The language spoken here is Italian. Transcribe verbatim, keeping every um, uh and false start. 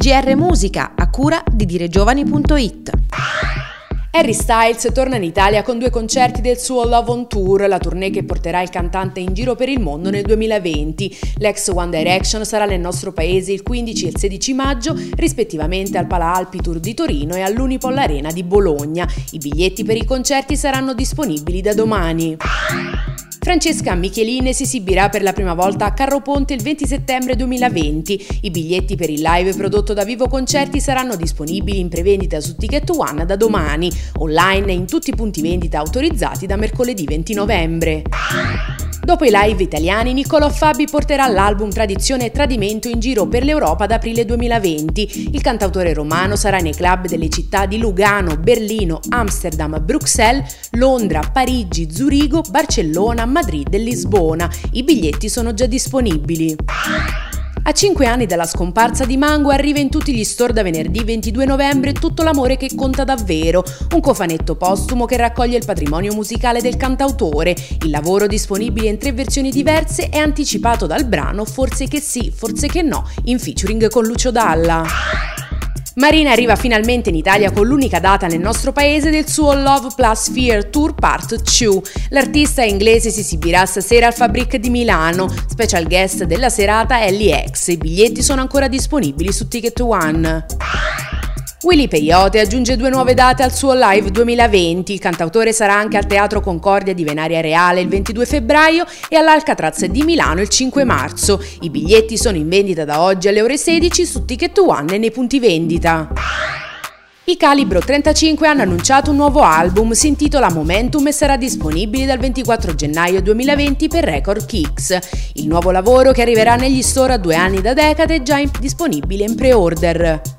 G R Musica, a cura di diregiovani punto it. Harry Styles torna in Italia con due concerti del suo Love on Tour, la tournée che porterà il cantante in giro per il mondo nel duemilaventi. L'ex One Direction sarà nel nostro paese il quindici e il sedici maggio, rispettivamente al Pala Alpi Tour di Torino e all'Unipol Arena di Bologna. I biglietti per i concerti saranno disponibili da domani. Francesca Micheline si esibirà per la prima volta a Carro Ponte il venti settembre duemilaventi. I biglietti per il live prodotto da Vivo Concerti saranno disponibili in prevendita su Ticket One da domani, online e in tutti i punti vendita autorizzati da mercoledì venti novembre. Dopo i live italiani, Niccolò Fabi porterà l'album Tradizione e Tradimento in giro per l'Europa ad aprile duemilaventi. Il cantautore romano sarà nei club delle città di Lugano, Berlino, Amsterdam, Bruxelles, Londra, Parigi, Zurigo, Barcellona, Madrid e Lisbona. I biglietti sono già disponibili. A cinque anni dalla scomparsa di Mango arriva in tutti gli store da venerdì ventidue novembre Tutto l'amore che conta davvero, un cofanetto postumo che raccoglie il patrimonio musicale del cantautore. Il lavoro, disponibile in tre versioni diverse, è anticipato dal brano Forse che sì, forse che no, in featuring con Lucio Dalla. Marina arriva finalmente in Italia con l'unica data nel nostro paese del suo Love Plus Fear Tour Part due. L'artista inglese si esibirà stasera al Fabric di Milano. Special guest della serata Ellie X. I biglietti sono ancora disponibili su Ticket One. Willy Peyote aggiunge due nuove date al suo Live duemilaventi. Il cantautore sarà anche al Teatro Concordia di Venaria Reale il ventidue febbraio e all'Alcatraz di Milano il cinque marzo. I biglietti sono in vendita da oggi alle ore sedici su Ticket One e nei punti vendita. I Calibro trentacinque hanno annunciato un nuovo album, si intitola Momentum e sarà disponibile dal ventiquattro gennaio duemilaventi per Record Kicks. Il nuovo lavoro, che arriverà negli store a due anni da Decade, è già in- disponibile in pre-order.